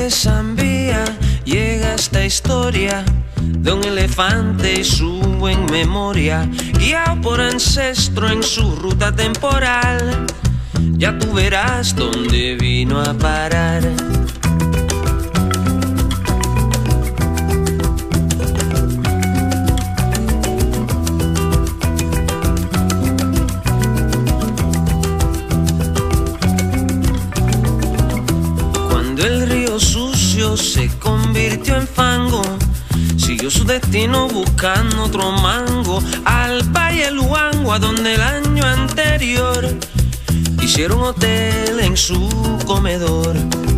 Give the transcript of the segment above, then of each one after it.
de Zambia llega esta historia de un elefante y su buen memoria, guiado por ancestro en su ruta temporal. Ya tú verás dónde vino a parar. Cuando el río sucio se convirtió en fango, siguió su destino buscando otro mango, al Valle Luango, a donde el año anterior hicieron hotel en su comedor.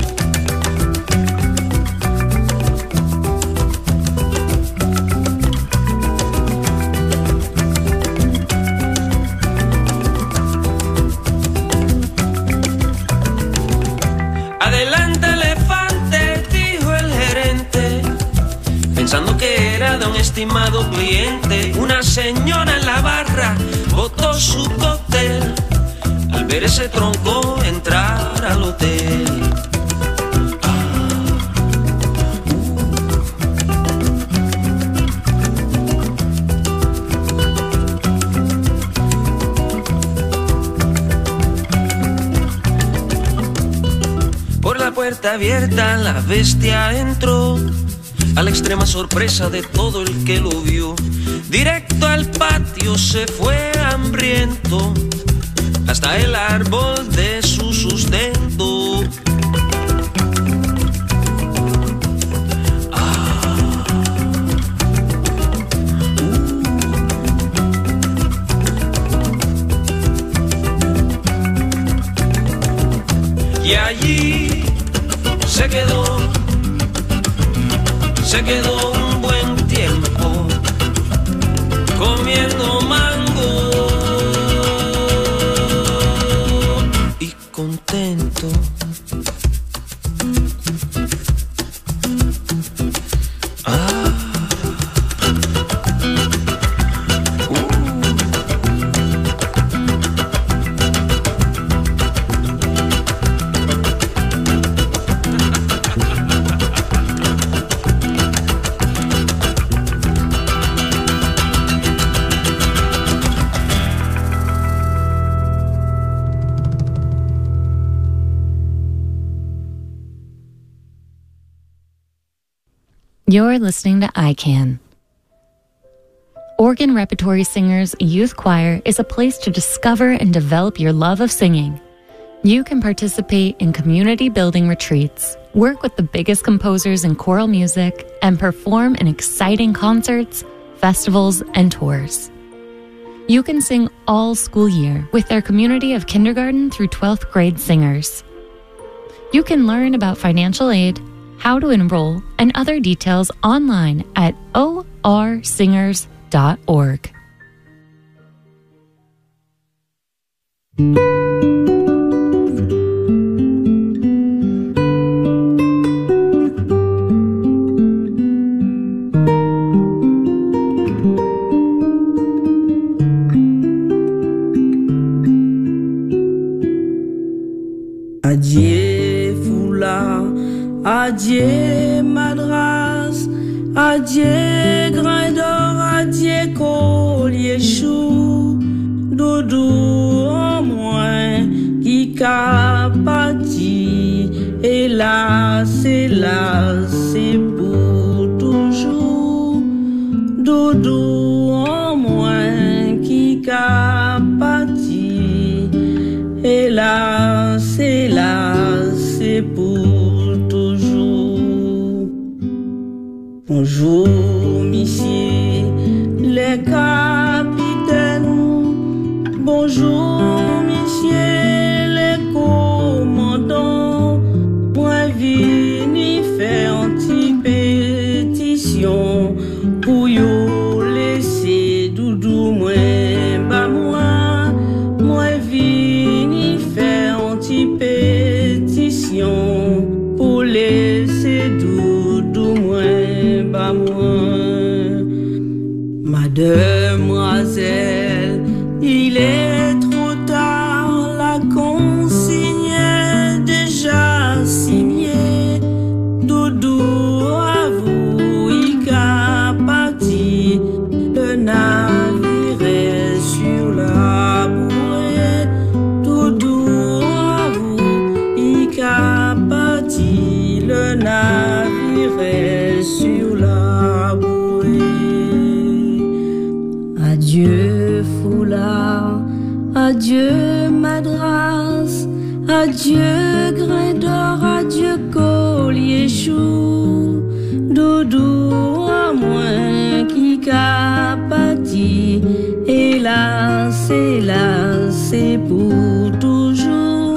Adelante, elefante, dijo el gerente, pensando que era de un estimado cliente. Una señora en la barra botó su cóctel al ver ese tronco entrar al hotel. Por la puerta abierta la bestia entró, a la extrema sorpresa de todo el que lo vio. Directo al patio se fue hambriento, hasta el árbol de su sustento. Y allí se quedó un buen tiempo comiendo mango y contento. You're listening to ICANN. Organ Repertory Singers Youth Choir is a place to discover and develop your love of singing. You can participate in community building retreats, work with the biggest composers in choral music, and perform in exciting concerts, festivals, and tours. You can sing all school year with their community of kindergarten through 12th grade singers. You can learn about financial aid, how to enroll, and other details online at orsingers.org. Adieu foulard, adieu madras, adieu grain d'or, adieu collier chou, doudou en moins qui qu'a parti, hélas, c'est pour toujours, doudou en moins qui qu'a parti, hélas, c'est pour toujours. Bonjour, messieurs les capitaines. Bonjour, messieurs les commandants. Moi, vini faire une petite pétition pour yo laisser doudou moins bas moi. Moi, vini faire une petite pétition pour laisser doudou moins bas moi. Mademoiselle, il est trop tard, la consigne est déjà signée. Madras, adieu grain d'or, adieu collier chou, doudou à moins qui capati, hélas, hélas, c'est pour toujours,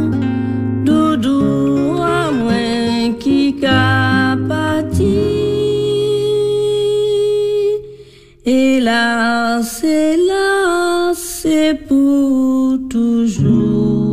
doudou à moins qui capati, hélas, hélas, c'est pour toujours.